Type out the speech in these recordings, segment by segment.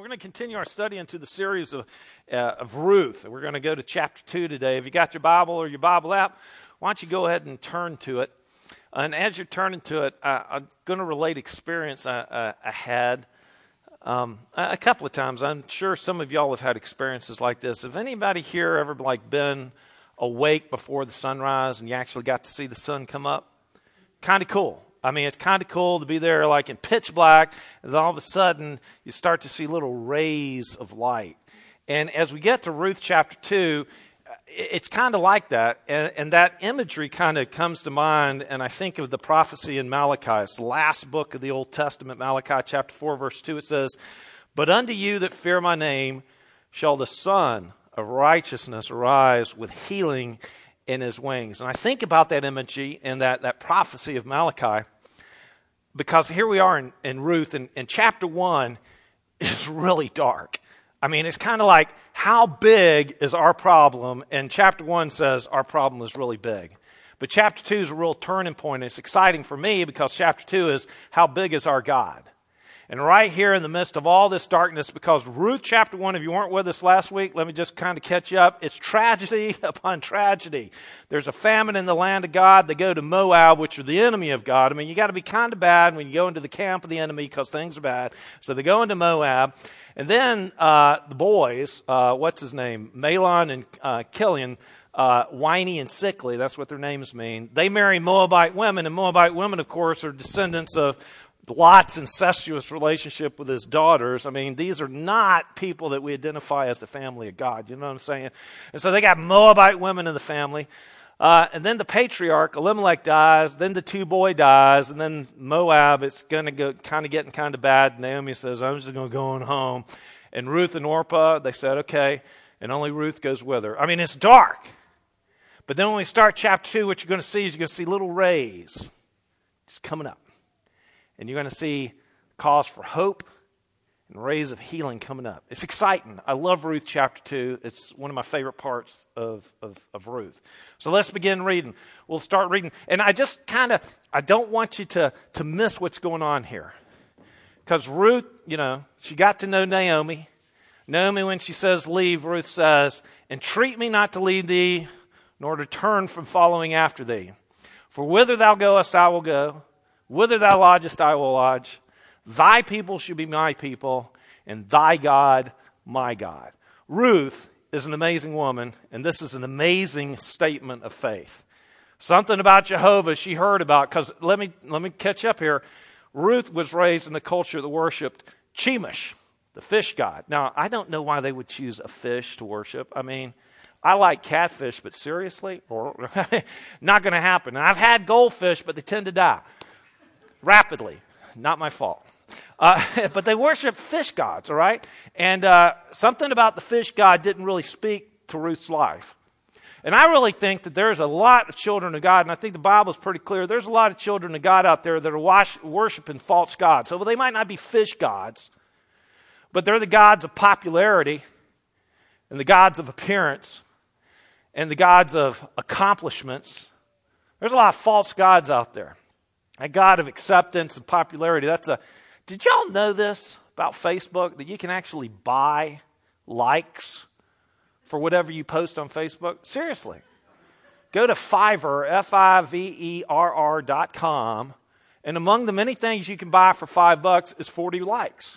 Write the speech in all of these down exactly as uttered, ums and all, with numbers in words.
We're going to continue our study into the series of, uh, of Ruth. We're going to go to chapter two today. If you got your Bible or your Bible app, why don't you go ahead and turn to it. And as you're turning to it, I, I'm going to relate experience I, I, I had um, a couple of times. I'm sure some of y'all have had experiences like this. Have anybody here ever like been awake before the sunrise and you actually got to see the sun come up? Kind of cool. I mean, it's kind of cool to be there like in pitch black, and then all of a sudden you start to see little rays of light. And as we get to Ruth chapter two, it's kind of like that. And, and that imagery kind of comes to mind, and I think of the prophecy in Malachi. It's the last book of the Old Testament, Malachi chapter four, verse two. It says, "But unto you that fear my name shall the Son of righteousness arise with healing in his wings." And I think about that imagery and that, that prophecy of Malachi, because here we are in, in Ruth, and, and chapter one is really dark. I mean, it's kind of like, how big is our problem? And chapter one says our problem is really big. But chapter two is a real turning point. It's exciting for me because chapter two is, how big is our God? And right here in the midst of all this darkness, because Ruth chapter one, if you weren't with us last week, let me just kind of catch you up. It's tragedy upon tragedy. There's a famine in the land of God. They go to Moab, which are the enemy of God. I mean, you got to be kind of bad when you go into the camp of the enemy because things are bad. So they go into Moab. And then uh, the boys, uh, what's his name? Mahlon and uh, Chilion, uh, whiny and sickly, that's what their names mean. They marry Moabite women, and Moabite women, of course, are descendants of Lot's incestuous relationship with his daughters. I mean, these are not people that we identify as the family of God. You know what I'm saying? And so they got Moabite women in the family. Uh, and then the patriarch, Elimelech, dies. Then the two boy dies. And then Moab, it's going to go kind of getting kind of bad. Naomi says, I'm just going to go on home. And Ruth and Orpah, they said, okay. And only Ruth goes with her. I mean, it's dark. But then when we start chapter two, what you're going to see is you're going to see little rays just coming up. And you're going to see cause for hope and rays of healing coming up. It's exciting. I love Ruth chapter two. It's one of my favorite parts of, of, of Ruth. So let's begin reading. We'll start reading. And I just kind of, I don't want you to, to miss what's going on here. Because Ruth, you know, she got to know Naomi. Naomi, when she says leave, Ruth says, entreat me not to leave thee, nor to turn from following after thee. For whither thou goest, I will go. Whither thou lodgest, I will lodge. Thy people shall be my people, and thy God, my God. Ruth is an amazing woman, and this is an amazing statement of faith. Something about Jehovah she heard about, because let me, let me catch up here. Ruth was raised in a culture that worshipped Chemosh, the fish god. Now, I don't know why they would choose a fish to worship. I mean, I like catfish, but seriously? Or not going to happen. And I've had goldfish, but they tend to die rapidly. Not my fault. Uh, but they worship fish gods, all right? And uh, something about the fish god didn't really speak to Ruth's life. And I really think that there's a lot of children of God, and I think the Bible is pretty clear. There's a lot of children of God out there that are wash, worshiping false gods. So well, they might not be fish gods, but they're the gods of popularity and the gods of appearance and the gods of accomplishments. There's a lot of false gods out there. A God of acceptance and popularity. That's a. Did y'all know this about Facebook? That you can actually buy likes for whatever you post on Facebook? Seriously. Go to Fiverr, F I V E R R dot com, and among the many things you can buy for five bucks is forty likes.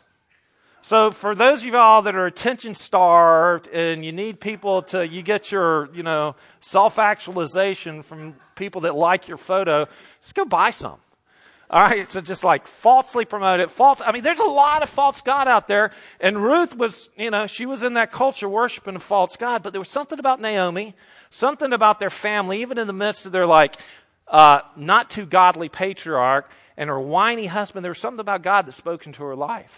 So for those of y'all that are attention starved and you need people to, you get your, you know, self-actualization from people that like your photo, just go buy some. All right, so just like falsely promote it. False. I mean, there's a lot of false God out there. And Ruth was, you know, she was in that culture worshiping a false God. But there was something about Naomi, something about their family, even in the midst of their like uh, not too godly patriarch and her whiny husband. There was something about God that spoke into her life.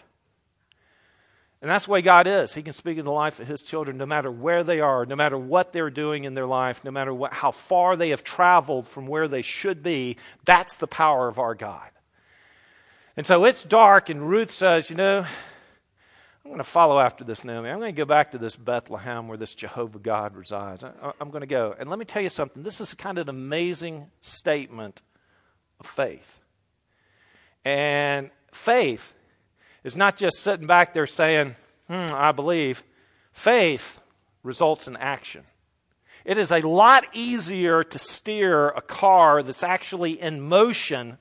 And that's the way God is. He can speak into the life of his children no matter where they are, no matter what they're doing in their life, no matter what, how far they have traveled from where they should be. That's the power of our God. And so it's dark, and Ruth says, you know, I'm going to follow after this Naomi. I'm going to go back to this Bethlehem where this Jehovah God resides. I, I'm going to go. And let me tell you something. This is kind of an amazing statement of faith. And faith is not just sitting back there saying, Hmm, I believe faith results in action. It is a lot easier to steer a car that's actually in motion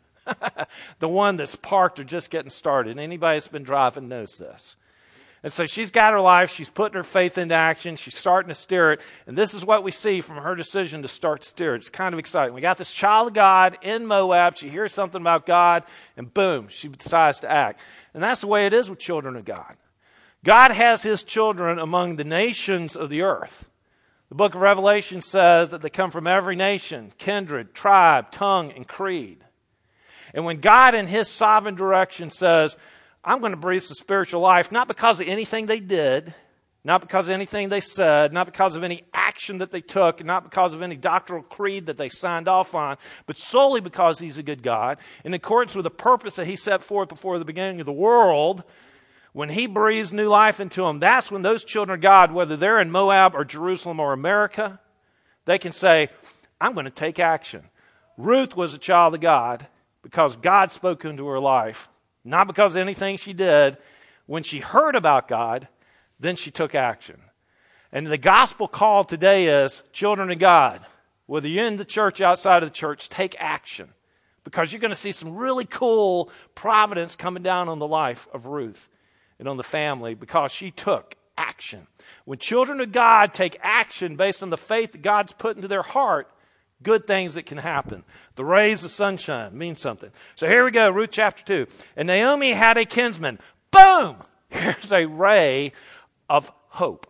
the one that's parked or just getting started. Anybody that's been driving knows this. And so she's got her life. She's putting her faith into action. She's starting to steer it. And this is what we see from her decision to start to steer it. It's kind of exciting. We got this child of God in Moab. She hears something about God, and boom, she decides to act. And that's the way it is with children of God. God has his children among the nations of the earth. The book of Revelation says that they come from every nation, kindred, tribe, tongue, and creed. And when God in his sovereign direction says, I'm going to breathe some spiritual life, not because of anything they did, not because of anything they said, not because of any action that they took, not because of any doctrinal creed that they signed off on, but solely because he's a good God, in accordance with the purpose that he set forth before the beginning of the world. When he breathes new life into them, that's when those children of God, whether they're in Moab or Jerusalem or America, they can say, I'm going to take action. Ruth was a child of God because God spoke into her life, not because of anything she did. When she heard about God, then she took action. And the gospel call today is, children of God, whether you're in the church, outside of the church, take action. Because you're going to see some really cool providence coming down on the life of Ruth and on the family because she took action. When children of God take action based on the faith that God's put into their heart, good things that can happen. The rays of sunshine mean something. So here we go, Ruth chapter two. And Naomi had a kinsman. Boom! Here's a ray of hope.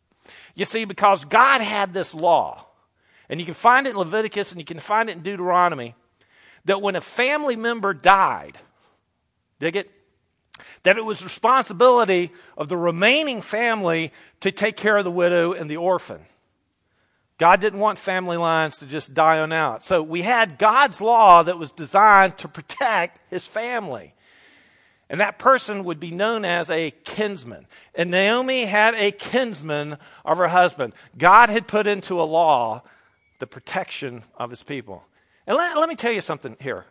You see, because God had this law, and you can find it in Leviticus and you can find it in Deuteronomy, that when a family member died, dig it? That it was responsibility of the remaining family to take care of the widow and the orphan. God didn't want family lines to just die on out. So we had God's law that was designed to protect his family. And that person would be known as a kinsman. And Naomi had a kinsman of her husband. God had put into a law the protection of his people. And let, let me tell you something here.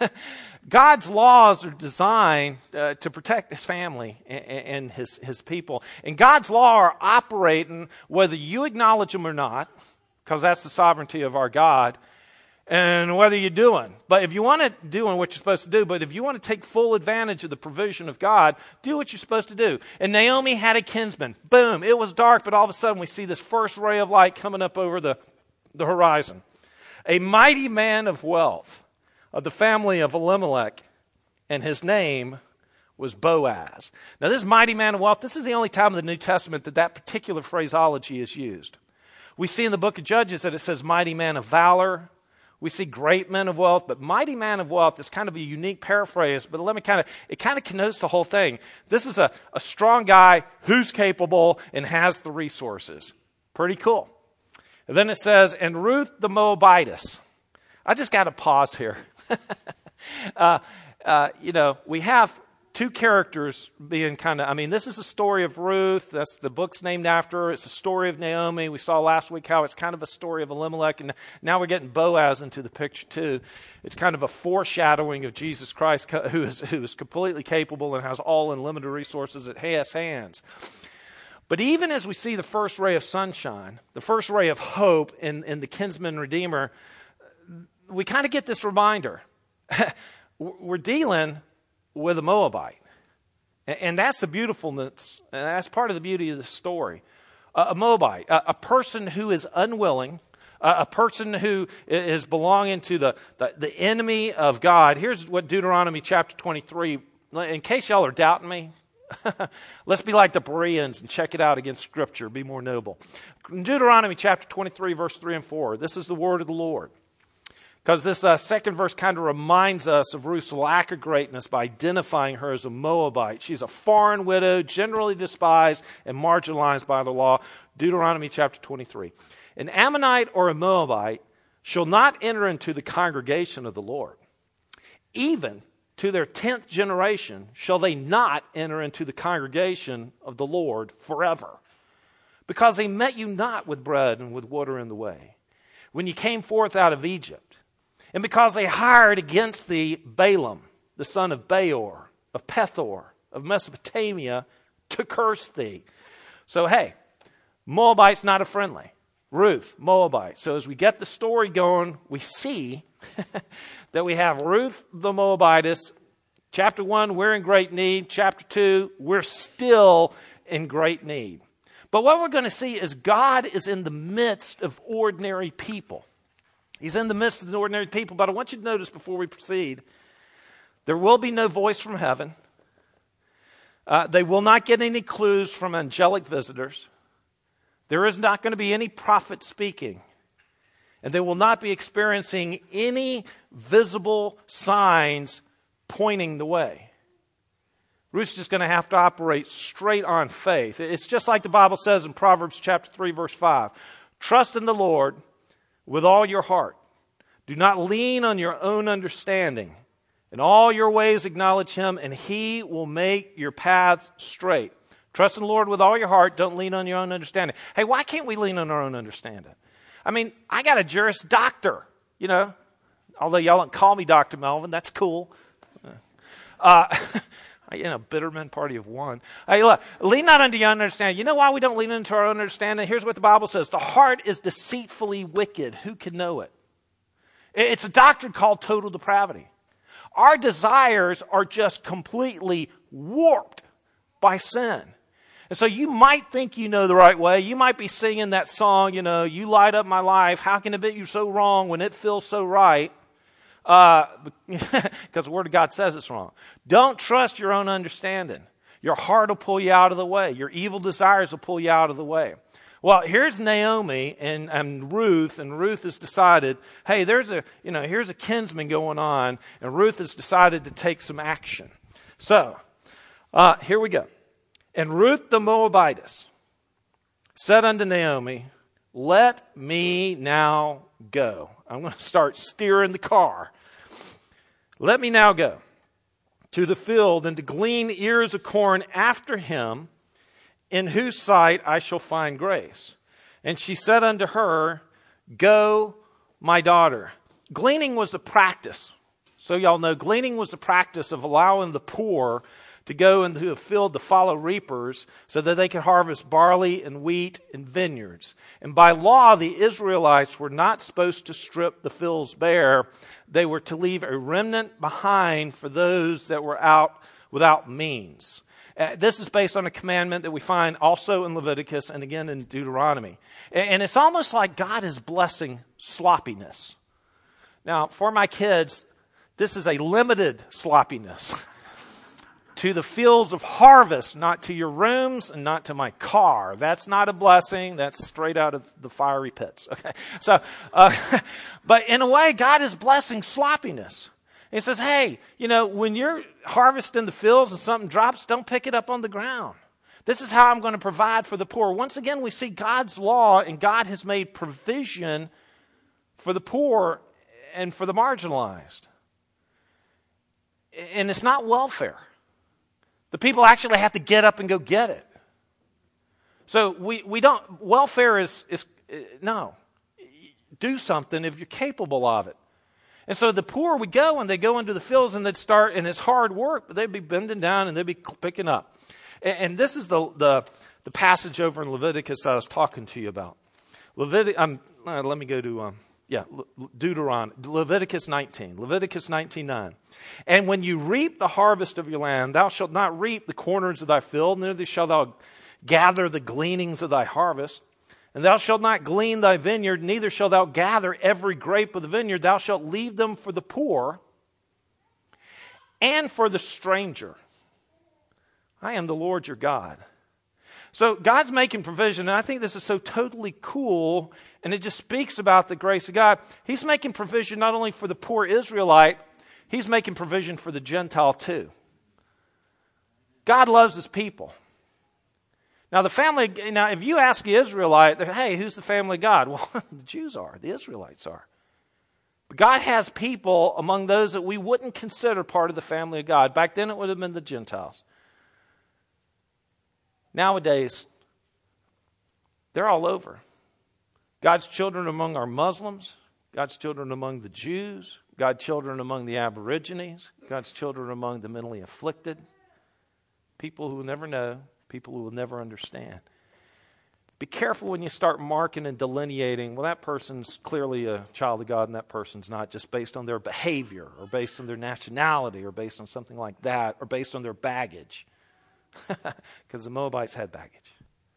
God's laws are designed uh, to protect his family and, and his, his people. And God's law are operating whether you acknowledge them or not, because that's the sovereignty of our God, and whether you're doing. But if you want to do what you're supposed to do, but if you want to take full advantage of the provision of God, do what you're supposed to do. And Naomi had a kinsman. Boom. It was dark, but all of a sudden we see this first ray of light coming up over the, the horizon. A mighty man of wealth of the family of Elimelech, and his name was Boaz. Now this mighty man of wealth, this is the only time in the New Testament that that particular phraseology is used. We see in the book of Judges that it says mighty man of valor. We see great men of wealth, but mighty man of wealth is kind of a unique paraphrase, but let me kind of, it kind of connotes the whole thing. This is a, a strong guy who's capable and has the resources. Pretty cool. And then it says, and Ruth the Moabitess. I just got to pause here. uh, uh, you know, we have two characters being kind of, I mean, this is the story of Ruth. That's the book's named after her. It's a story of Naomi. We saw last week how it's kind of a story of Elimelech. And now we're getting Boaz into the picture too. It's kind of a foreshadowing of Jesus Christ, who is, who is completely capable and has all unlimited resources at his hands. But even as we see the first ray of sunshine, the first ray of hope in, in the kinsman redeemer, we kind of get this reminder. We're dealing with a Moabite. And that's the beautifulness, and that's part of the beauty of the story. A Moabite, a person who is unwilling, a person who is belonging to the, the, the enemy of God. Here's what Deuteronomy chapter twenty-three, in case y'all are doubting me, let's be like the Bereans and check it out against Scripture, be more noble. In Deuteronomy chapter twenty-three, verse three and four, this is the word of the Lord. Because this uh, second verse kind of reminds us of Ruth's lack of greatness by identifying her as a Moabite. She's a foreign widow, generally despised and marginalized by the law. Deuteronomy chapter twenty-three. An Ammonite or a Moabite shall not enter into the congregation of the Lord. Even to their tenth generation shall they not enter into the congregation of the Lord forever. Because they met you not with bread and with water in the way, when you came forth out of Egypt. And because they hired against thee Balaam, the son of Beor, of Pethor, of Mesopotamia, to curse thee. So, hey, Moabite's not a friendly. Ruth, Moabite. So as we get the story going, we see that we have Ruth the Moabitess. Chapter one, we're in great need. Chapter two, we're still in great need. But what we're going to see is God is in the midst of ordinary people. He's in the midst of the ordinary people. But I want you to notice before we proceed, there will be no voice from heaven. Uh, they will not get any clues from angelic visitors. There is not going to be any prophet speaking. And they will not be experiencing any visible signs pointing the way. Ruth's just going to have to operate straight on faith. It's just like the Bible says in Proverbs chapter three, verse five. Trust in the Lord with all your heart. Do not lean on your own understanding. In all your ways acknowledge Him, and He will make your paths straight. Trust in the Lord with all your heart. Don't lean on your own understanding. Hey, why can't we lean on our own understanding? I mean, I got a Juris Doctor, you know. Although y'all don't call me Doctor Melvin, that's cool. Uh, you know, bitter men party of one. Hey, look, lean not unto your own understanding. You know why we don't lean into our own understanding? Here's what the Bible says. The heart is deceitfully wicked. Who can know it? It's a doctrine called total depravity. Our desires are just completely warped by sin. And so you might think you know the right way. You might be singing that song, you know, you light up my life. How can it be you're so wrong when it feels so right? Uh, because the Word of God says it's wrong. Don't trust your own understanding. Your heart will pull you out of the way. Your evil desires will pull you out of the way. Well, here's Naomi and, and Ruth, and Ruth has decided, hey, there's a, you know, here's a kinsman going on, and Ruth has decided to take some action. So, uh, here we go. And Ruth the Moabitess said unto Naomi, let me now go. I'm going to start steering the car. Let me now go to the field and to glean ears of corn after him, in whose sight I shall find grace. And she said unto her, go, my daughter. Gleaning was a practice. So y'all know, gleaning was the practice of allowing the poor to go into a field to follow reapers so that they could harvest barley and wheat and vineyards. And by law, the Israelites were not supposed to strip the fields bare. They were to leave a remnant behind for those that were out without means. Uh, this is based on a commandment that we find also in Leviticus and again in Deuteronomy. And, and it's almost like God is blessing sloppiness. Now, for my kids, this is a limited sloppiness. To the fields of harvest, not to your rooms and not to my car. That's not a blessing. That's straight out of the fiery pits. Okay, so, uh, but in a way, God is blessing sloppiness. He says, hey, you know, when you're harvesting the fields and something drops, don't pick it up on the ground. This is how I'm going to provide for the poor. Once again, we see God's law, and God has made provision for the poor and for the marginalized. And it's not welfare. The people actually have to get up and go get it. So we, we don't, welfare is, is, no. Do something if you're capable of it. And so the poor would go and they go into the fields and they'd start, and it's hard work, but they'd be bending down and they'd be picking up. And, and this is the, the, the passage over in Leviticus I was talking to you about. Leviticus, um, uh, let me go to, um, yeah, Deuteronomy, Leviticus nineteen, Leviticus nineteen nine. And when you reap the harvest of your land, thou shalt not reap the corners of thy field, neither shalt thou gather the gleanings of thy harvest. And thou shalt not glean thy vineyard, neither shalt thou gather every grape of the vineyard. Thou shalt leave them for the poor and for the stranger. I am the Lord your God. So God's making provision, and I think this is so totally cool, and it just speaks about the grace of God. He's making provision not only for the poor Israelite, He's making provision for the Gentile too. God loves His people. Now the family, now if you ask the Israelite, hey, who's the family of God? Well, the Jews are, the Israelites are. But God has people among those that we wouldn't consider part of the family of God. Back then it would have been the Gentiles. Nowadays, they're all over. God's children among our Muslims, God's children among the Jews, God's children among the Aborigines, God's children among the mentally afflicted, people who will never know, People who will never understand. Be careful when you start marking and delineating, well, that person's clearly a child of God and that person's not, just based on their behavior or based on their nationality or based on something like that or based on their baggage. Because the Moabites had baggage.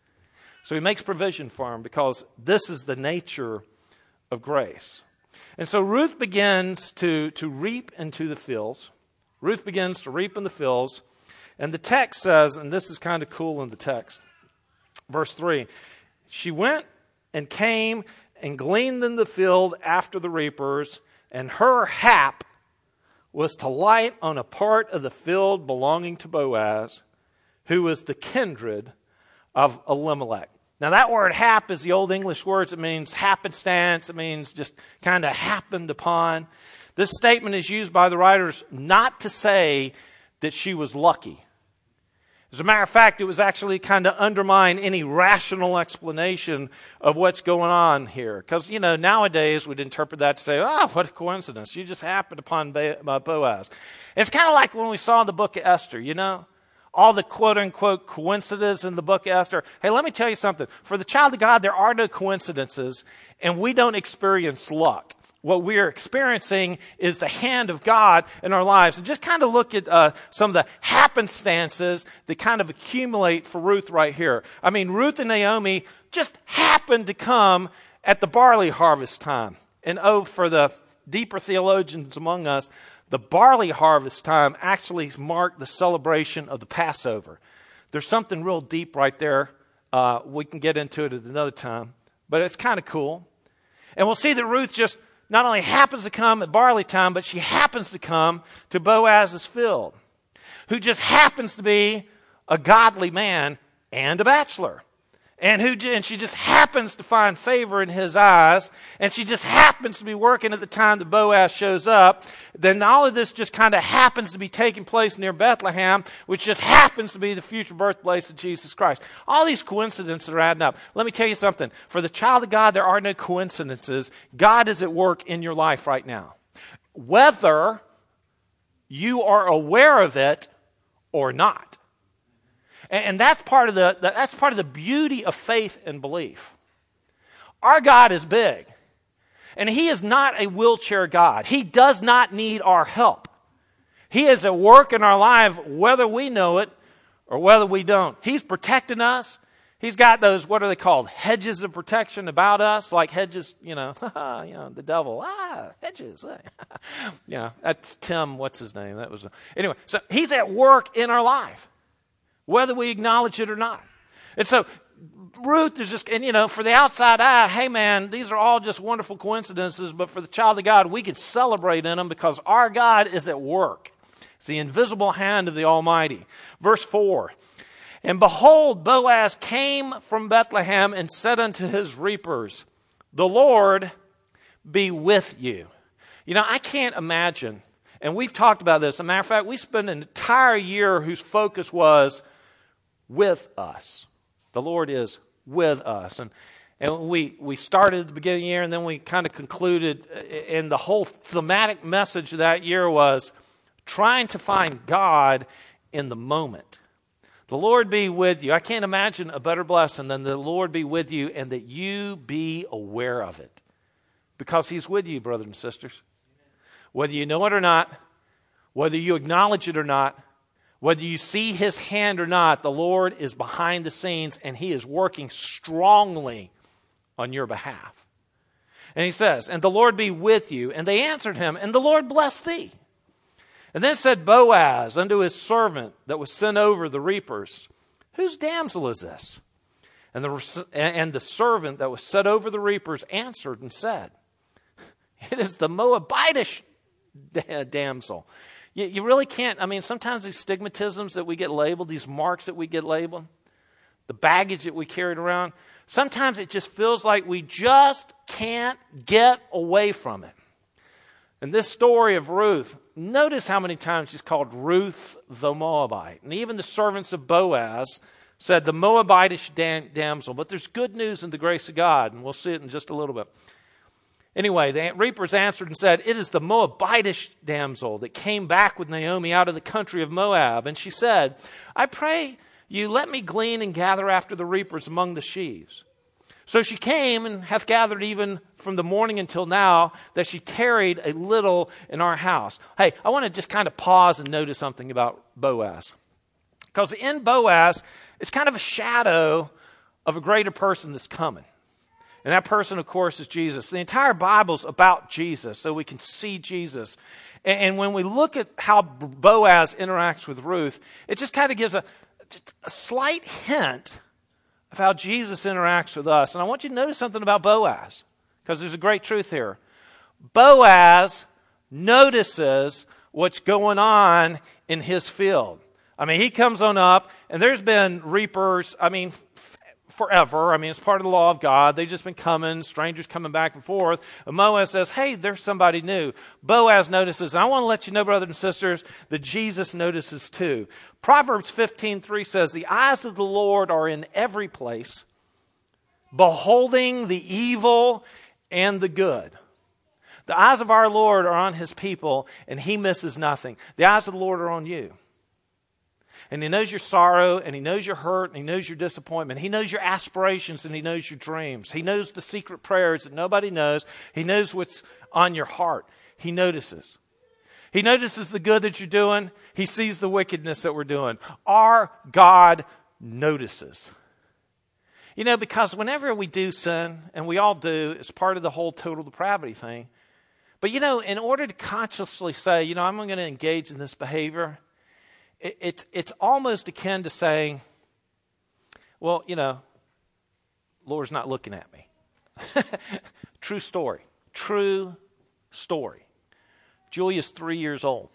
So he makes provision for them because this is the nature of grace. And so Ruth begins to, to reap into the fields. Ruth begins to reap in the fields. And the text says, and this is kind of cool in the text, verse three, she went and came and gleaned in the field after the reapers, and her hap was to light on a part of the field belonging to Boaz, who was the kindred of Elimelech. Now that word hap is the old English word. It means happenstance. It means just kind of happened upon. This statement is used by the writers not to say that she was lucky. As a matter of fact, it was actually kind of undermine any rational explanation of what's going on here. Because, you know, nowadays we'd interpret that to say, oh, what a coincidence. You just happened upon Boaz. It's kind of like when we saw the book of Esther, you know. All the quote-unquote coincidences in the book of Esther. Hey, let me tell you something. For the child of God, there are no coincidences, and we don't experience luck. What we are experiencing is the hand of God in our lives. And just kind of look at uh, some of the happenstances that kind of accumulate for Ruth right here. I mean, Ruth and Naomi just happened to come at the barley harvest time. And oh, for the deeper theologians among us, the barley harvest time actually marked the celebration of the Passover. There's something real deep right there. Uh, we can get into it at another time. But it's kind of cool. And we'll see that Ruth just not only happens to come at barley time, but she happens to come to Boaz's field, who just happens to be a godly man and a bachelor. And who and she just happens to find favor in his eyes, and she just happens to be working at the time that Boaz shows up. Then all of this just kind of happens to be taking place near Bethlehem, which just happens to be the future birthplace of Jesus Christ. All these coincidences are adding up. Let me tell you something. For the child of God, there are no coincidences. God is at work in your life right now. Whether you are aware of it or not. And that's part of the, that's part of the beauty of faith and belief. Our God is big. And He is not a wheelchair God. He does not need our help. He is at work in our life whether we know it or whether we don't. He's protecting us. He's got those, what are they called? Hedges of protection about us, like hedges, you know, you know, the devil, ah, hedges. You know, that's Tim, what's his name? That was, a, anyway, so He's at work in our life, whether we acknowledge it or not. And so Ruth is just, and you know, for the outside eye, hey man, these are all just wonderful coincidences, but for the child of God, we can celebrate in them because our God is at work. It's the invisible hand of the Almighty. Verse four, and behold, Boaz came from Bethlehem and said unto his reapers, the Lord be with you. You know, I can't imagine, and we've talked about this. As a matter of fact, we spent an entire year whose focus was with us. The Lord is with us. And and we, we started at the beginning of the year, and then we kind of concluded, and the whole thematic message of that year was trying to find God in the moment. The Lord be with you. I can't imagine a better blessing than the Lord be with you and that you be aware of it. Because He's with you, brothers and sisters. Whether you know it or not, whether you acknowledge it or not, whether you see His hand or not, the Lord is behind the scenes and He is working strongly on your behalf. And He says, and the Lord be with you. And they answered him, and the Lord bless thee. And then said Boaz unto his servant that was sent over the reapers, whose damsel is this? And the, and the servant that was set over the reapers answered and said, it is the Moabitish damsel. You, you really can't, I mean, sometimes these stigmatisms that we get labeled, these marks that we get labeled, the baggage that we carried around, sometimes it just feels like we just can't get away from it. In this story of Ruth, notice how many times she's called Ruth the Moabite. And even the servants of Boaz said the Moabitish dam- damsel. But there's good news in the grace of God, and we'll see it in just a little bit. Anyway, the reapers answered and said, it is the Moabitish damsel that came back with Naomi out of the country of Moab. And she said, I pray you let me glean and gather after the reapers among the sheaves. So she came and hath gathered even from the morning until now, that she tarried a little in our house. Hey, I want to just kind of pause and notice something about Boaz. Because in Boaz, it's kind of a shadow of a greater person that's coming. And that person, of course, is Jesus. The entire Bible's about Jesus, so we can see Jesus. And, and when we look at how Boaz interacts with Ruth, it just kind of gives a, a slight hint of how Jesus interacts with us. And I want you to notice something about Boaz, because there's a great truth here. Boaz notices what's going on in his field. I mean, he comes on up, and there's been reapers, I mean, f- forever. I mean, it's part of the law of God. They've just been coming, strangers coming back and forth. And Boaz says, hey, there's somebody new. Boaz notices, and I want to let you know, brothers and sisters, that Jesus notices too. Proverbs fifteen three says, the eyes of the Lord are in every place, beholding the evil and the good. The eyes of our Lord are on his people, and he misses nothing. The eyes of the Lord are on you. And he knows your sorrow, and he knows your hurt, and he knows your disappointment. He knows your aspirations, and he knows your dreams. He knows the secret prayers that nobody knows. He knows what's on your heart. He notices. He notices the good that you're doing. He sees the wickedness that we're doing. Our God notices. You know, because whenever we do sin, and we all do, it's part of the whole total depravity thing. But, you know, in order to consciously say, you know, I'm going to engage in this behavior, it, it's, it's almost akin to saying, well, you know, Lord's not looking at me. True story. True story. Julia's three years old.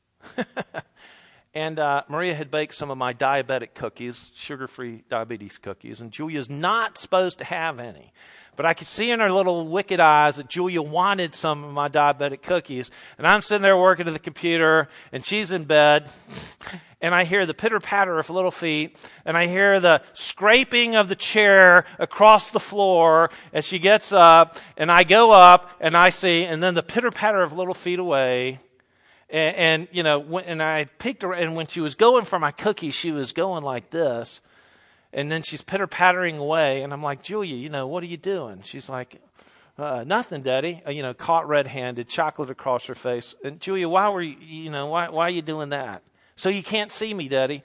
And uh, Maria had baked some of my diabetic cookies, sugar-free diabetes cookies, and Julia's not supposed to have any. But I could see in her little wicked eyes that Julia wanted some of my diabetic cookies. And I'm sitting there working at the computer, and she's in bed, and I hear the pitter-patter of little feet, and I hear the scraping of the chair across the floor, and she gets up, and I go up, and I see, and then the pitter-patter of little feet away. And, and you know, when, and I peeked her, and when she was going for my cookie, she was going like this. And then she's pitter-pattering away, and I'm like, Julia, you know, what are you doing? She's like, uh, nothing, Daddy. Uh, you know, caught red-handed, chocolate across her face. And Julia, why were you, you know, why, why are you doing that? So you can't see me, Daddy.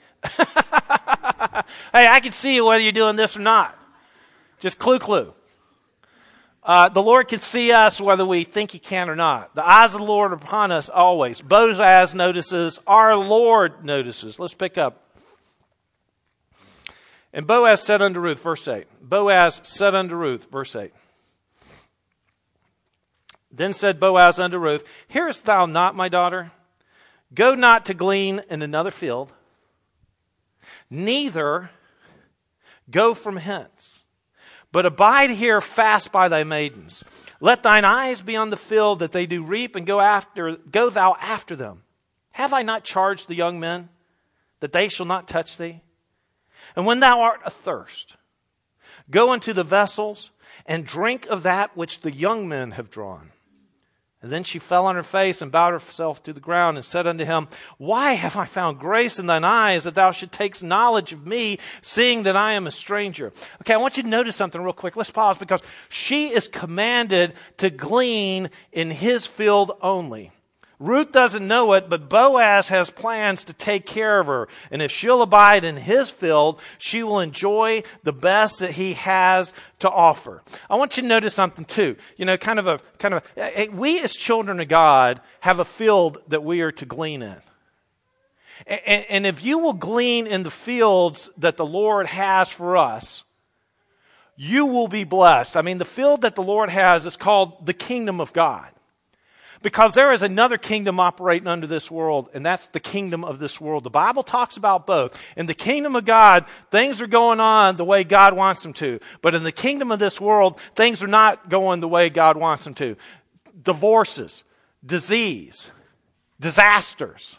Hey, I can see you whether you're doing this or not. Just clue, clue. Uh, the Lord can see us whether we think he can or not. The eyes of the Lord are upon us always. Boaz notices, our Lord notices. Let's pick up. And Boaz said unto Ruth, verse eight. Boaz said unto Ruth, verse eight. Then said Boaz unto Ruth, hearest thou not, my daughter? Go not to glean in another field, neither go from hence, but abide here fast by thy maidens. Let thine eyes be on the field that they do reap, and go after, go thou after them. Have I not charged the young men that they shall not touch thee? And when thou art athirst, go into the vessels and drink of that which the young men have drawn. And then she fell on her face and bowed herself to the ground and said unto him, why have I found grace in thine eyes that thou should take knowledge of me, seeing that I am a stranger? Okay, I want you to notice something real quick. Let's pause, because she is commanded to glean in his field only. Ruth doesn't know it, but Boaz has plans to take care of her. And if she'll abide in his field, she will enjoy the best that he has to offer. I want you to notice something too. You know, kind of a, kind of a, we as children of God have a field that we are to glean in. And, and if you will glean in the fields that the Lord has for us, you will be blessed. I mean, the field that the Lord has is called the kingdom of God. Because there is another kingdom operating under this world, and that's the kingdom of this world. The Bible talks about both. In the kingdom of God, things are going on the way God wants them to. But in the kingdom of this world, things are not going the way God wants them to. Divorces, disease, disasters.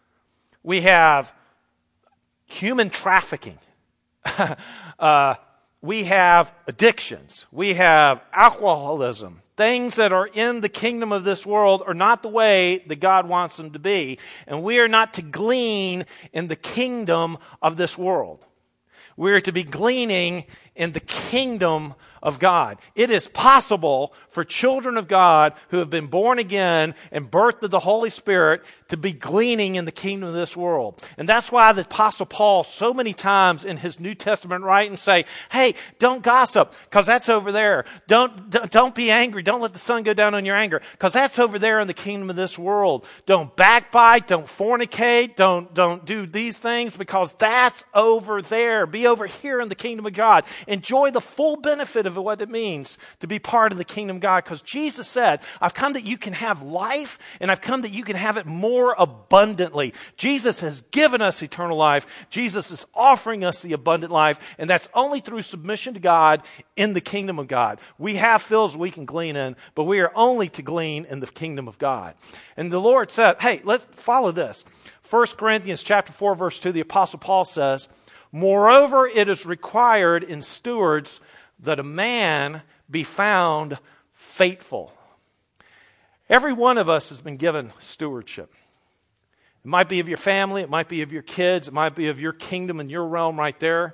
We have human trafficking. uh, we have addictions. We have alcoholism. Things that are in the kingdom of this world are not the way that God wants them to be. And we are not to glean in the kingdom of this world. We are to be gleaning in the kingdom of God. It is possible for children of God who have been born again and birthed of the Holy Spirit to be gleaning in the kingdom of this world. And that's why the Apostle Paul so many times in his New Testament writing say, hey, don't gossip because that's over there. Don't, don't be angry. Don't let the sun go down on your anger because that's over there in the kingdom of this world. Don't backbite. Don't fornicate. Don't, don't do these things because that's over there. Be over here in the kingdom of God. Enjoy the full benefit of what it means to be part of the kingdom of God. Because Jesus said, I've come that you can have life and I've come that you can have it more abundantly. Jesus has given us eternal life. Jesus is offering us the abundant life. And that's only through submission to God in the kingdom of God. We have fields we can glean in, but we are only to glean in the kingdom of God. And the Lord said, hey, let's follow this. First Corinthians chapter four, verse two, the Apostle Paul says, moreover, it is required in stewards that a man be found faithful. Every one of us has been given stewardship. It might be of your family, it might be of your kids, it might be of your kingdom and your realm right there.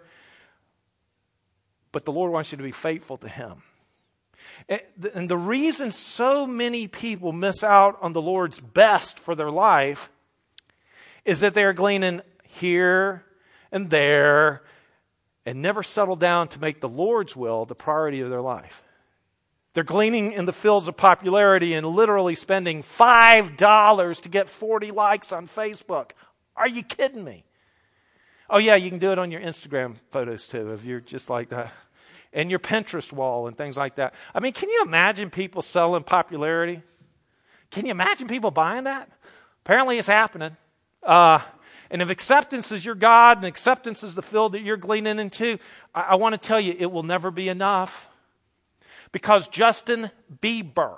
But the Lord wants you to be faithful to Him. And the reason so many people miss out on the Lord's best for their life is that they are gleaning here and there and never settle down to make the Lord's will the priority of their life. They're gleaning in the fields of popularity and literally spending five dollars to get forty likes on Facebook. Are you kidding me? Oh yeah, you can do it on your Instagram photos too, if you're just like that. And your Pinterest wall and things like that. I mean, can you imagine people selling popularity? Can you imagine people buying that? Apparently it's happening. Uh, And if acceptance is your God and acceptance is the field that you're gleaning into, I, I want to tell you it will never be enough. Because Justin Bieber,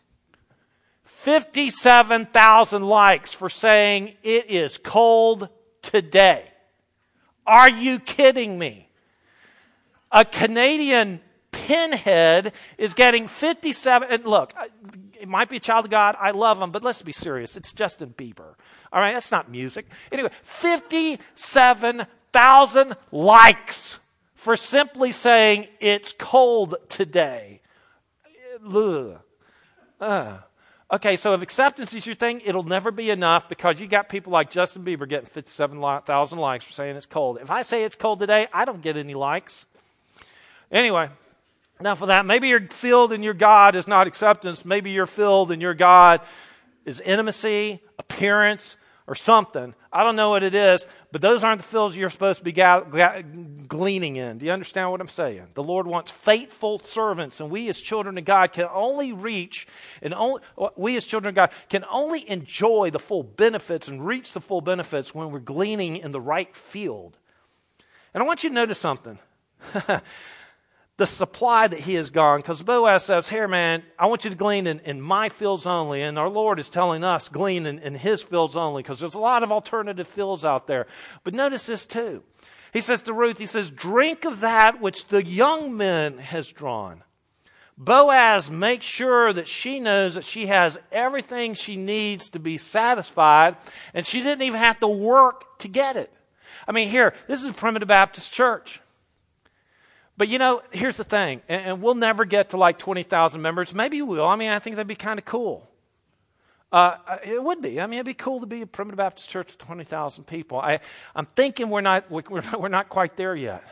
fifty-seven thousand likes for saying it is cold today. Are you kidding me? A Canadian pinhead is getting fifty-seven, and look, it might be a child of God, I love him, but let's be serious, it's Justin Bieber. All right, that's not music. Anyway, fifty-seven thousand likes for simply saying it's cold today. Ugh. Uh. Okay, so if acceptance is your thing, it'll never be enough because you got people like Justin Bieber getting fifty-seven thousand likes for saying it's cold. If I say it's cold today, I don't get any likes. Anyway, enough of that. Maybe your field in your God is not acceptance. Maybe your field in your God is intimacy, appearance, or something. I don't know what it is, but those aren't the fields you're supposed to be ga- ga- gleaning in. Do you understand what I'm saying? The Lord wants faithful servants, and we as children of God can only reach, and only, we as children of God can only enjoy the full benefits and reach the full benefits when we're gleaning in the right field. And I want you to notice something. The supply that he has gone, because Boaz says, here man, I want you to glean in, in my fields only, and our Lord is telling us glean in, in his fields only, because there's a lot of alternative fields out there. But notice this too. He says to Ruth, he says, drink of that which the young man has drawn. Boaz makes sure that she knows that she has everything she needs to be satisfied, and she didn't even have to work to get it. I mean, here, this is a Primitive Baptist church. But you know, here's the thing, and, and we'll never get to like twenty thousand members. Maybe we will. I mean, I think that'd be kind of cool. Uh, it would be. I mean, it'd be cool to be a Primitive Baptist church with twenty thousand people. I, I'm thinking we're not, we're not, we're not quite there yet.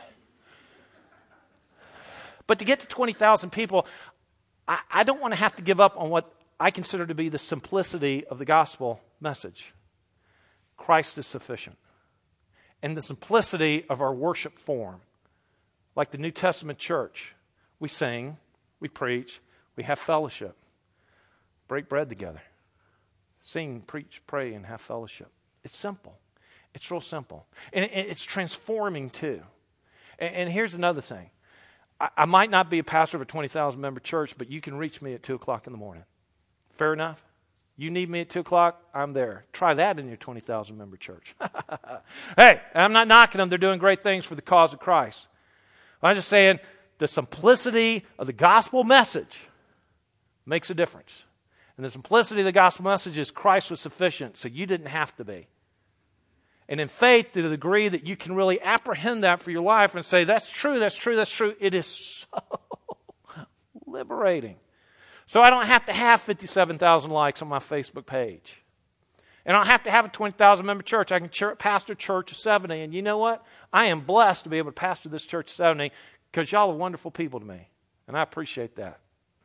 But to get to twenty thousand people, I, I don't want to have to give up on what I consider to be the simplicity of the gospel message. Christ is sufficient. And the simplicity of our worship form. Like the New Testament church, we sing, we preach, we have fellowship, break bread together, sing, preach, pray, and have fellowship. It's simple. It's real simple. And it's transforming too. And here's another thing. I might not be a pastor of a twenty thousand member church, but you can reach me at two o'clock in the morning. Fair enough? You need me at two o'clock, I'm there. Try that in your twenty thousand member church. Hey, I'm not knocking them. They're doing great things for the cause of Christ. I'm just saying the simplicity of the gospel message makes a difference. And the simplicity of the gospel message is Christ was sufficient, so you didn't have to be. And in faith, to the degree that you can really apprehend that for your life and say, that's true, that's true, that's true, it is so liberating. So I don't have to have fifty-seven thousand likes on my Facebook page. And I don't have to have a twenty thousand member church. I can ch- pastor church of seventy. And you know what? I am blessed to be able to pastor this church of seventy because y'all are wonderful people to me. And I appreciate that.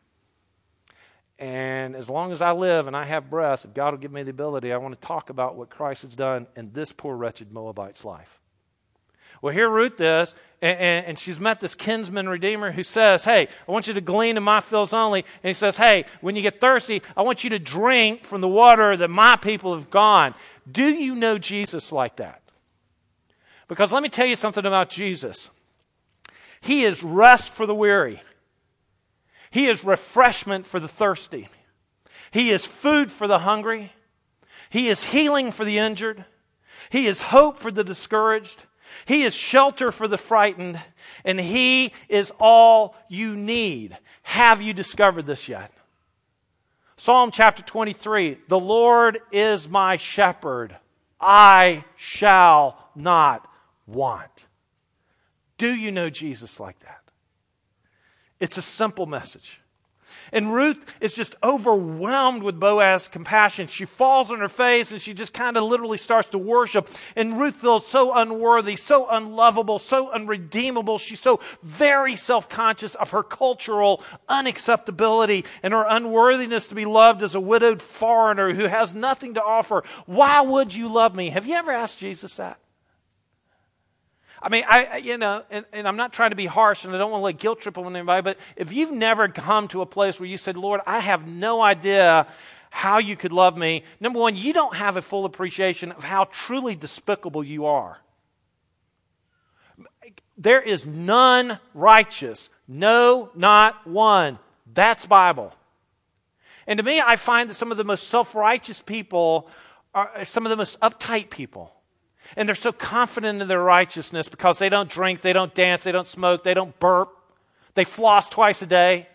And as long as I live and I have breath, if God will give me the ability, I want to talk about what Christ has done in this poor, wretched Moabite's life. Well, here Ruth is, and, and, and she's met this kinsman redeemer who says, hey, I want you to glean in my fields only. And he says, hey, when you get thirsty, I want you to drink from the water that my people have gone. Do you know Jesus like that? Because let me tell you something about Jesus. He is rest for the weary. He is refreshment for the thirsty. He is food for the hungry. He is healing for the injured. He is hope for the discouraged. He is shelter for the frightened. And He is all you need. Have you discovered this yet? Psalm chapter twenty-three, the Lord is my shepherd. I shall not want. Do you know Jesus like that? It's a simple message. And Ruth is just overwhelmed with Boaz's compassion. She falls on her face and she just kind of literally starts to worship. And Ruth feels so unworthy, so unlovable, so unredeemable. She's so very self-conscious of her cultural unacceptability and her unworthiness to be loved as a widowed foreigner who has nothing to offer. Why would you love me? Have you ever asked Jesus that? I mean, I, you know, and, and I'm not trying to be harsh and I don't want to like guilt trip on anybody, but if you've never come to a place where you said, Lord, I have no idea how you could love me. Number one, you don't have a full appreciation of how truly despicable you are. There is none righteous. No, not one. That's Bible. And to me, I find that some of the most self-righteous people are some of the most uptight people. And they're so confident in their righteousness because they don't drink, they don't dance, they don't smoke, they don't burp. They floss twice a day.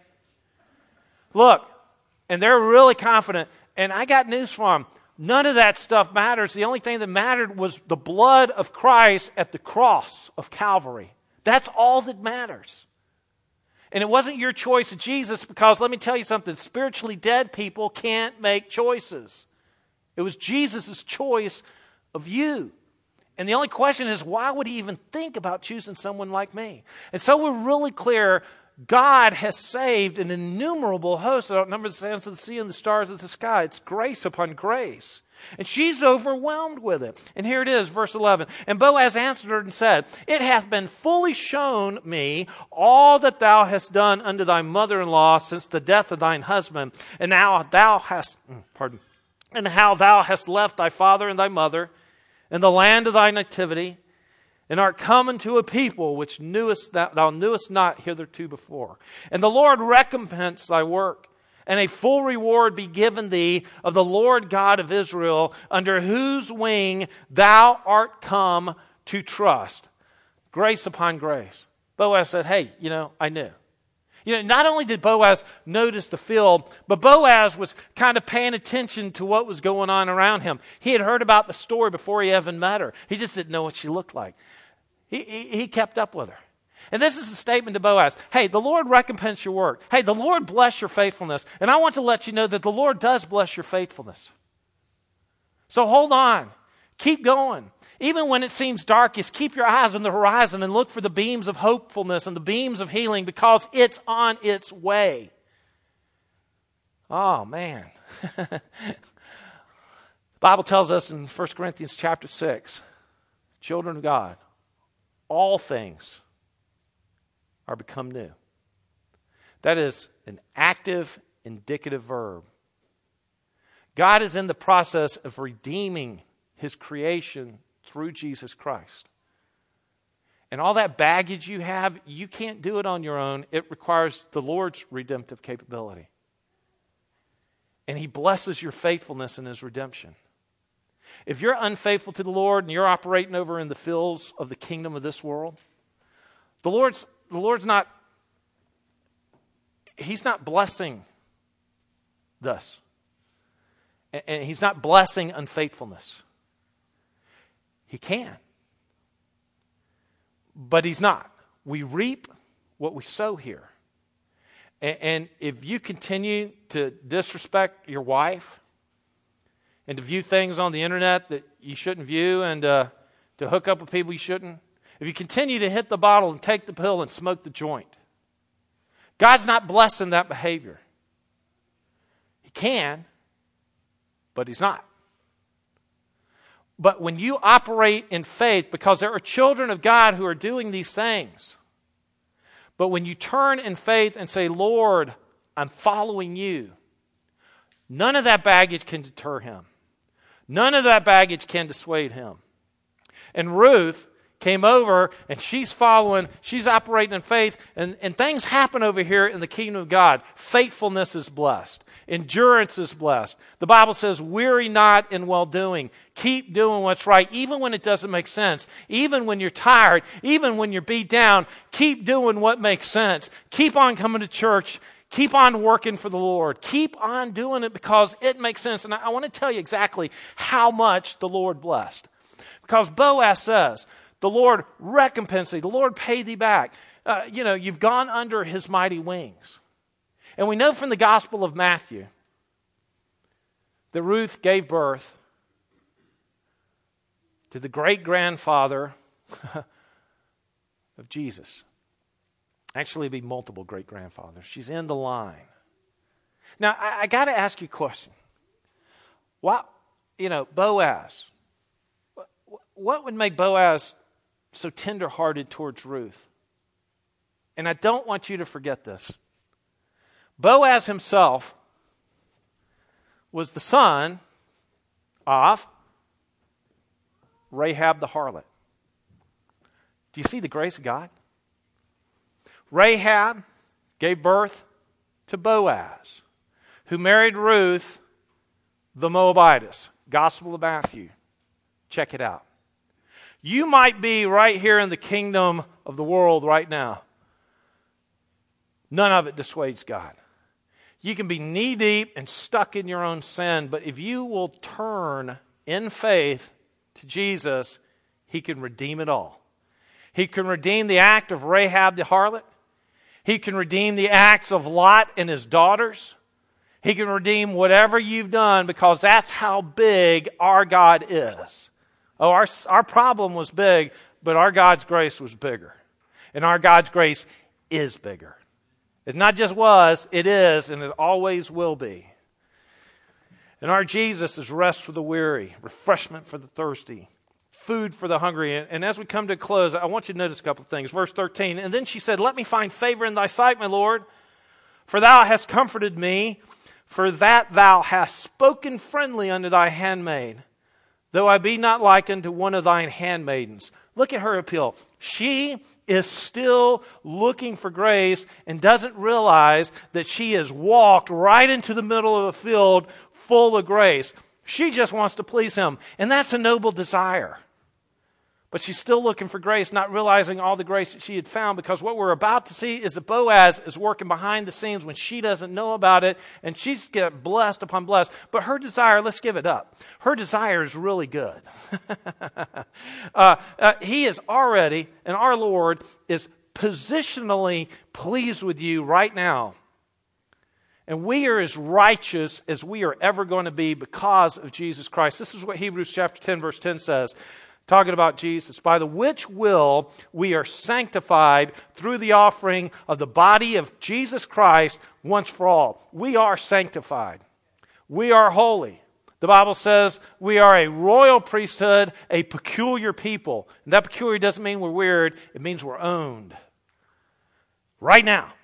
Look, and they're really confident. And I got news for them. None of that stuff matters. The only thing that mattered was the blood of Christ at the cross of Calvary. That's all that matters. And it wasn't your choice of Jesus because, let me tell you something, spiritually dead people can't make choices. It was Jesus' choice of you. And the only question is, why would He even think about choosing someone like me? And so we're really clear, God has saved an innumerable host that outnumber the sands of the sea and the stars of the sky. It's grace upon grace. And she's overwhelmed with it. And here it is, verse eleven. And Boaz answered her and said, it hath been fully shown me all that thou hast done unto thy mother-in-law since the death of thine husband. And now thou hast, pardon, and how thou hast left thy father and thy mother in the land of thy nativity, and art come unto a people which knewest thou, thou knewest not hitherto before. And the Lord recompense thy work, and a full reward be given thee of the Lord God of Israel, under whose wing thou art come to trust. Grace upon grace. Boaz said, hey, you know, I knew. You know, not only did Boaz notice the field, but Boaz was kind of paying attention to what was going on around him. He had heard about the story before he even met her. He just didn't know what she looked like. He, he, he kept up with her. And this is a statement to Boaz. Hey, the Lord recompense your work. Hey, the Lord bless your faithfulness. And I want to let you know that the Lord does bless your faithfulness. So hold on. Keep going. Even when it seems darkest, keep your eyes on the horizon and look for the beams of hopefulness and the beams of healing because it's on its way. Oh, man. The Bible tells us in First Corinthians chapter six, children of God, all things are become new. That is an active, indicative verb. God is in the process of redeeming His creation through Jesus Christ. And all that baggage you have, you can't do it on your own. It requires the Lord's redemptive capability. And He blesses your faithfulness in His redemption. If you're unfaithful to the Lord and you're operating over in the fields of the kingdom of this world, the Lord's the Lord's not, He's not blessing this. And He's not blessing unfaithfulness. He can. But He's not. We reap what we sow here. And if you continue to disrespect your wife and to view things on the internet that you shouldn't view and uh, to hook up with people you shouldn't, if you continue to hit the bottle and take the pill and smoke the joint, God's not blessing that behavior. He can, but He's not. But when you operate in faith, because there are children of God who are doing these things, but when you turn in faith and say, Lord, I'm following you, none of that baggage can deter him. None of that baggage can dissuade him. And Ruth came over and she's following, she's operating in faith, and, and things happen over here in the kingdom of God. Faithfulness is blessed. Endurance is blessed. The Bible says, weary not in well-doing. Keep doing what's right, even when it doesn't make sense. Even when you're tired, even when you're beat down, keep doing what makes sense. Keep on coming to church. Keep on working for the Lord. Keep on doing it because it makes sense. And I, I want to tell you exactly how much the Lord blessed. Because Boaz says, the Lord recompense thee. The Lord pay thee back. Uh, you know, you've gone under His mighty wings. And we know from the Gospel of Matthew that Ruth gave birth to the great-grandfather of Jesus. Actually, it'd be multiple great-grandfathers. She's in the line. Now, I, I got to ask you a question. What, you know, Boaz, what, what would make Boaz so tender-hearted towards Ruth? And I don't want you to forget this. Boaz himself was the son of Rahab the harlot. Do you see the grace of God? Rahab gave birth to Boaz, who married Ruth the Moabitess. Gospel of Matthew. Check it out. You might be right here in the kingdom of the world right now. None of it dissuades God. You can be knee-deep and stuck in your own sin, but if you will turn in faith to Jesus, He can redeem it all. He can redeem the act of Rahab the harlot. He can redeem the acts of Lot and his daughters. He can redeem whatever you've done because that's how big our God is. Oh, our, our problem was big, but our God's grace was bigger. And our God's grace is bigger. It not just was, it is, and it always will be. And our Jesus is rest for the weary, refreshment for the thirsty, food for the hungry. And as we come to a close, I want you to notice a couple of things. Verse thirteen, and then she said, let me find favor in thy sight, my Lord, for thou hast comforted me, for that thou hast spoken friendly unto thy handmaid, though I be not like unto one of thine handmaidens. Look at her appeal. She is still looking for grace and doesn't realize that she has walked right into the middle of a field full of grace. She just wants to please Him. And that's a noble desire. But she's still looking for grace, not realizing all the grace that she had found, because what we're about to see is that Boaz is working behind the scenes when she doesn't know about it, and she's getting blessed upon blessed. But her desire, let's give it up. Her desire is really good. uh, uh, he is already, and our Lord is positionally pleased with you right now. And we are as righteous as we are ever going to be because of Jesus Christ. This is what Hebrews chapter ten, verse ten says. Talking about Jesus, by the which will we are sanctified through the offering of the body of Jesus Christ once for all. We are sanctified. We are holy. The Bible says we are a royal priesthood, a peculiar people. And that peculiar doesn't mean we're weird. It means we're owned. Right now.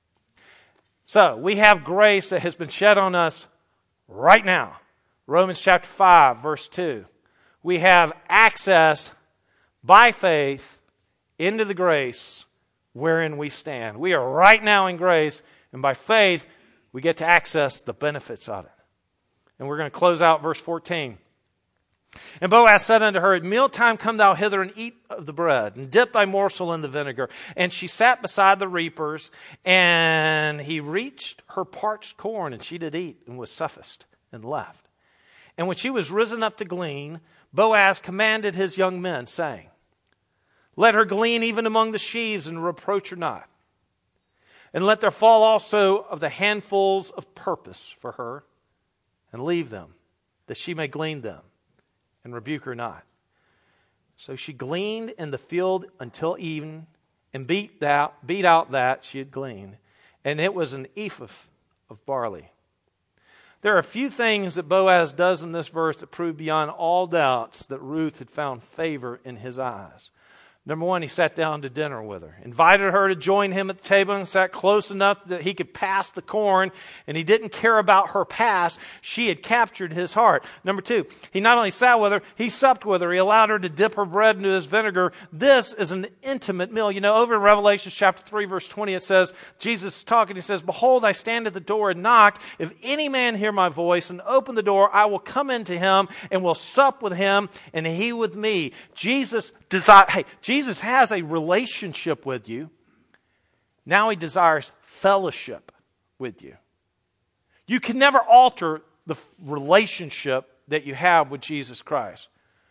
So, we have grace that has been shed on us right now. Romans chapter five, verse two. We have access by faith into the grace wherein we stand. We are right now in grace, and by faith, we get to access the benefits of it. And we're going to close out verse fourteen. And Boaz said unto her, At mealtime come thou hither and eat of the bread, and dip thy morsel in the vinegar. And she sat beside the reapers, and he reached her parched corn, and she did eat, and was sufficed, and left. And when she was risen up to glean, Boaz commanded his young men, saying, Let her glean even among the sheaves, and reproach her not. And let there fall also of the handfuls of purpose for her, and leave them, that she may glean them, and rebuke her not. So she gleaned in the field until even, and beat out, beat out that she had gleaned. And it was an ephah of barley. There are a few things that Boaz does in this verse that prove beyond all doubts that Ruth had found favor in his eyes. Number one, he sat down to dinner with her, invited her to join him at the table, and sat close enough that he could pass the corn, and he didn't care about her past. She had captured his heart. Number two, he not only sat with her, he supped with her. He allowed her to dip her bread into his vinegar. This is an intimate meal. You know, over in Revelation chapter three, verse twenty, it says, Jesus is talking, he says, Behold, I stand at the door and knock. If any man hear my voice and open the door, I will come into him and will sup with him and he with me. Jesus desire, hey, Jesus has a relationship with you. Now he desires fellowship with you. You can never alter the relationship that you have with Jesus Christ.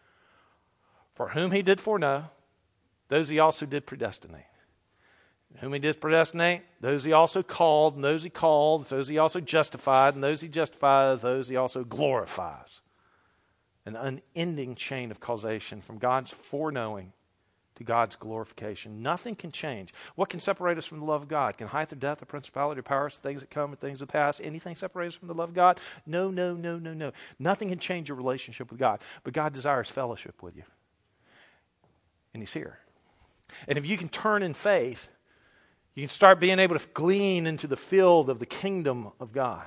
For whom he did foreknow, those he also did predestinate. Whom he did predestinate, those he also called, and those he called, those he also justified, and those he justified, those he also glorifies. An unending chain of causation from God's foreknowing to God's glorification. Nothing can change. What can separate us from the love of God? Can height or death or principality or powers, things that come and things that pass, anything separate us from the love of God? No, no, no, no, no. Nothing can change your relationship with God. But God desires fellowship with you. And he's here. And if you can turn in faith, you can start being able to glean into the field of the kingdom of God.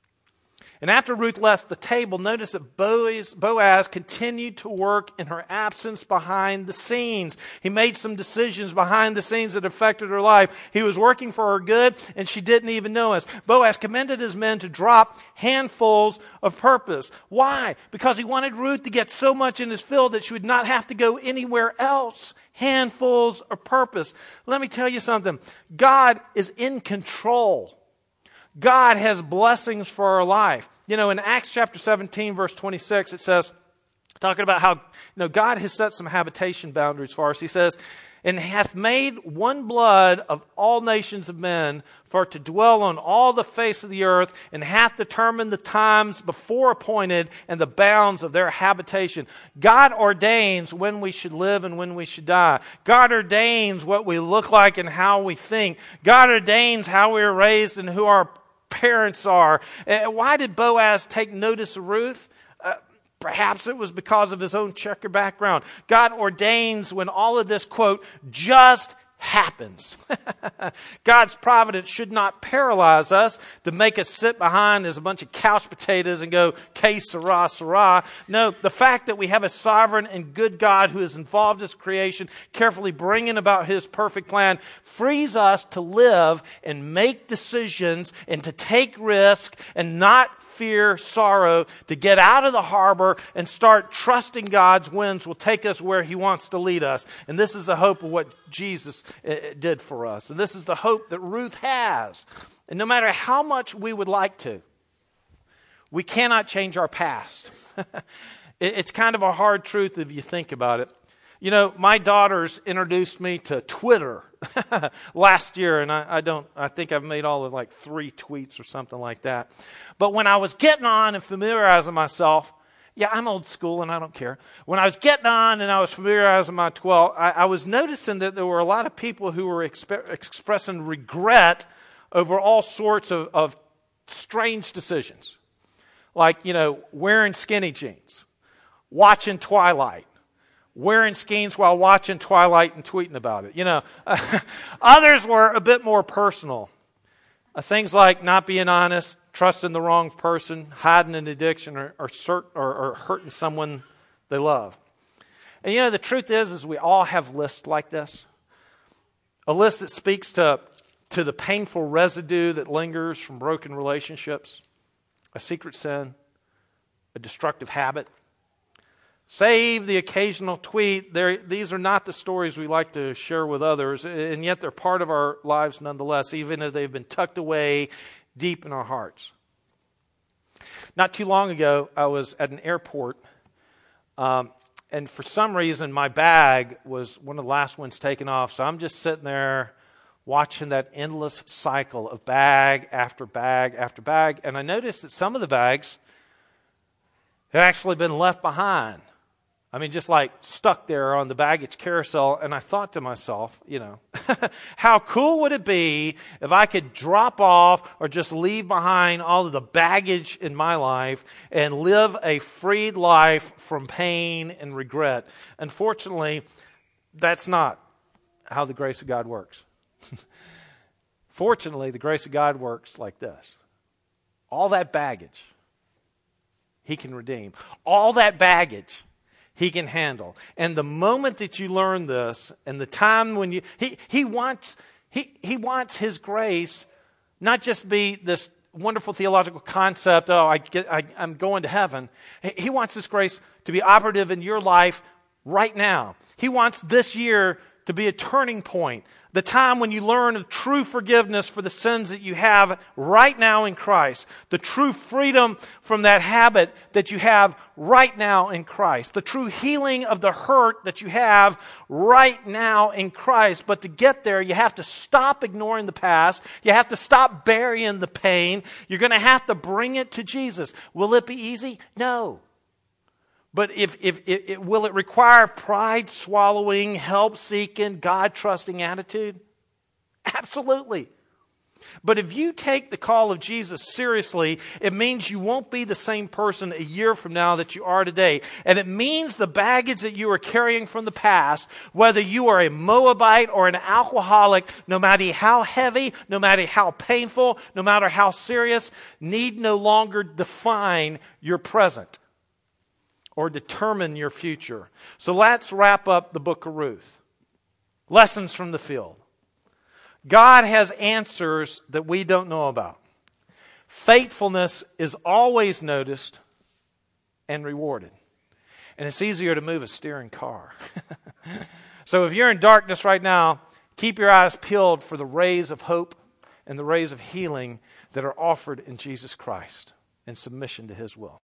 And after Ruth left the table, notice that Boaz, Boaz continued to work in her absence behind the scenes. He made some decisions behind the scenes that affected her life. He was working for her good, and she didn't even know it. Boaz commended his men to drop handfuls of purpose. Why? Because he wanted Ruth to get so much in his field that she would not have to go anywhere else. Handfuls of purpose. Let me tell you something. God is in control. God has blessings for our life. You know, in Acts chapter seventeen, verse twenty-six, it says, talking about how, you know, God has set some habitation boundaries for us. He says, and hath made one blood of all nations of men for to dwell on all the face of the earth, and hath determined the times before appointed and the bounds of their habitation. God ordains when we should live and when we should die. God ordains what we look like and how we think. God ordains how we are raised and who our parents are. Uh, why did Boaz take notice of Ruth? Uh, perhaps it was because of his own checker background. God ordains when all of this, quote, just happens. God's providence should not paralyze us to make us sit behind as a bunch of couch potatoes and go, que sera, sera. No, the fact that we have a sovereign and good God who is involved in his creation, carefully bringing about his perfect plan, frees us to live and make decisions and to take risk and not fear sorrow, to get out of the harbor and start trusting God's winds will take us where he wants to lead us. And this is the hope of what Jesus did for us. And this is the hope that Ruth has. And no matter how much we would like to, we cannot change our past. It's kind of a hard truth if you think about it. You know, my daughters introduced me to Twitter last year, and I, I don't, I think I've made all of like three tweets or something like that. But when I was getting on and familiarizing myself, yeah, I'm old school and I don't care. When I was getting on and I was familiarizing my twelve, I, I was noticing that there were a lot of people who were exp- expressing regret over all sorts of, of strange decisions. Like, you know, wearing skinny jeans, watching Twilight, wearing skeins while watching Twilight and tweeting about it. You know, others were a bit more personal. Uh, things like not being honest, trusting the wrong person, hiding an addiction, or, or, cert, or, or hurting someone they love. And you know, the truth is, is we all have lists like this. A list that speaks to, to the painful residue that lingers from broken relationships, a secret sin, a destructive habit, Save the occasional tweet. They're, these are not the stories we like to share with others, and yet they're part of our lives nonetheless, even if they've been tucked away deep in our hearts. Not too long ago, I was at an airport, um, and for some reason, my bag was one of the last ones taken off, so I'm just sitting there watching that endless cycle of bag after bag after bag, and I noticed that some of the bags had actually been left behind. I mean, just like stuck there on the baggage carousel. And I thought to myself, you know, how cool would it be if I could drop off or just leave behind all of the baggage in my life and live a freed life from pain and regret? Unfortunately, that's not how the grace of God works. Fortunately, the grace of God works like this. All that baggage, He can redeem. All that baggage, He can handle. And the moment that you learn this, and the time when you, He, he wants, he, he wants His grace not just be this wonderful theological concept, oh, I get, I, I'm going to heaven. He wants this grace to be operative in your life right now. He wants this year to be a turning point. The time when you learn of true forgiveness for the sins that you have right now in Christ. The true freedom from that habit that you have right now in Christ. The true healing of the hurt that you have right now in Christ. But to get there, you have to stop ignoring the past. You have to stop burying the pain. You're going to have to bring it to Jesus. Will it be easy? No. But if, if, if, if will it require pride-swallowing, help-seeking, God-trusting attitude? Absolutely. But if you take the call of Jesus seriously, it means you won't be the same person a year from now that you are today. And it means the baggage that you are carrying from the past, whether you are a Moabite or an alcoholic, no matter how heavy, no matter how painful, no matter how serious, need no longer define your present or determine your future. So let's wrap up the book of Ruth. Lessons from the field. God has answers that we don't know about. Faithfulness is always noticed and rewarded. And it's easier to move a steering car. So if you're in darkness right now, keep your eyes peeled for the rays of hope and the rays of healing that are offered in Jesus Christ in submission to His will.